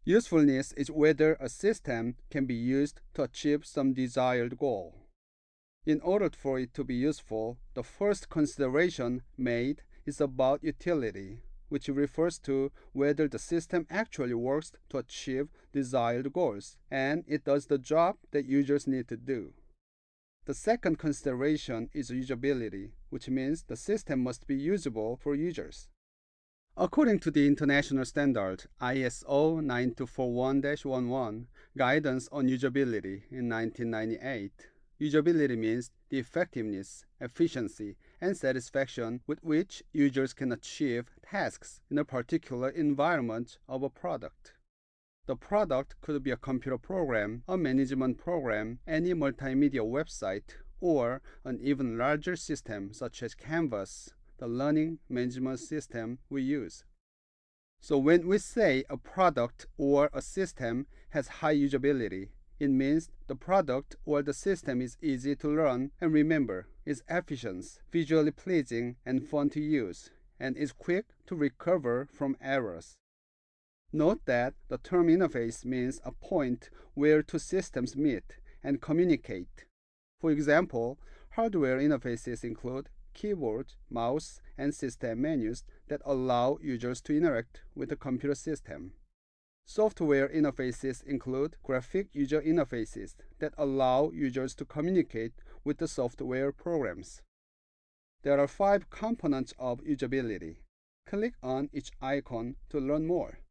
Usefulness is whether a system can be used to achieve some desired goal. In order for it to be useful, the first consideration made is about utility, which refers to whether the system actually works to achieve desired goals, and it does the job that users need to do. The second consideration is usability, which means the system must be usable for users. According to the international standard ISO 9241-11 Guidance on Usability in 1998, usability means the effectiveness, efficiency, and satisfaction with which users can achieve tasks in a particular environment of a product. The product could be a computer program, a management program, any multimedia website, or an even larger system such as Canvas, the learning management system we use. So when we say a product or a system has high usability, it means the product or the system is easy to learn and remember, is efficient, visually pleasing, and fun to use, and is quick to recover from errors. Note that the term interface means a point where two systems meet and communicate. For example, hardware interfaces include keyboard, mouse, and system menus that allow users to interact with the computer system. Software interfaces include graphic user interfaces that allow users to communicate with the software programs. There are 5 components of usability. Click on each icon to learn more.